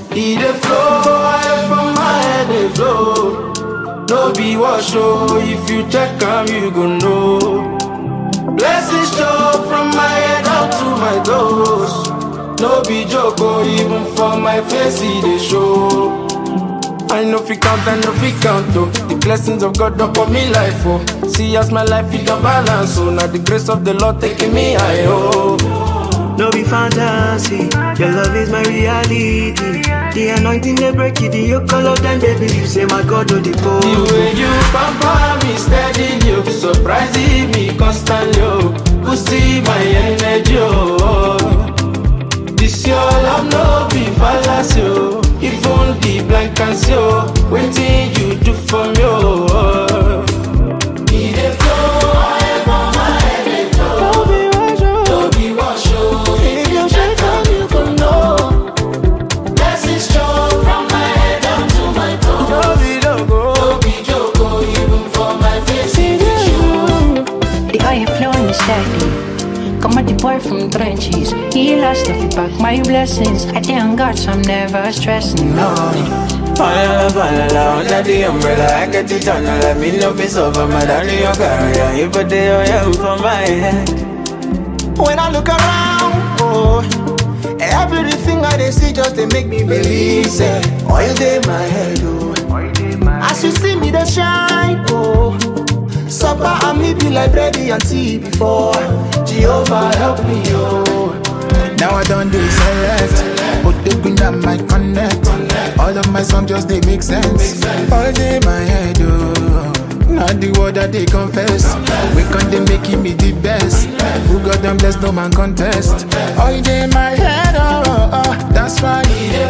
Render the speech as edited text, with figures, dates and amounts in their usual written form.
He dey flow, I from my head dey flow. No be wash oh, if you check am you go know. Blessings show from my head out to my toes. No be joke oh, even for my face he dey show. I know fi count, I know fi count oh. The blessings of God upon me life oh. See as my life it don't balance oh. Now the grace of the Lord taking me high oh. No be fantasy, your love is my reality. The anointing they break it, the color then they believe. Say my God do the poor. The way you pamper me steady, you surprising me constantly oh. Boosting my energy oh. This your love no be fallacy oh. Even the blind can see oh. Waiting you do for me oh. He dey flow, I from my head dey flow. No be wash oh. If you check am you go know. Blessings show from my head down to my toes. No be joke oh. Even for my face it dey show. The oil flowing steady. Come at the boy from trenches. He lost if you back my blessings. I thank God so I'm never stressing, no. Fall under the umbrella. I get it on, let me know if it's over. My darling, your career. You put the oil for my head. When I look around, oh, everything I dey see just they make me believe. Say, oil dey my head, oh. As you see me, they shine, oh. Supper and me be like bready and tea before. Jehovah help me, oh. Now I don't do select, but the green that might connect. All of my songs just they make sense. All day my head, oh. Not the word that they confess. We can't they making me the best. Who got them blessed, no man contest. All day my head, oh, oh, oh. That's why.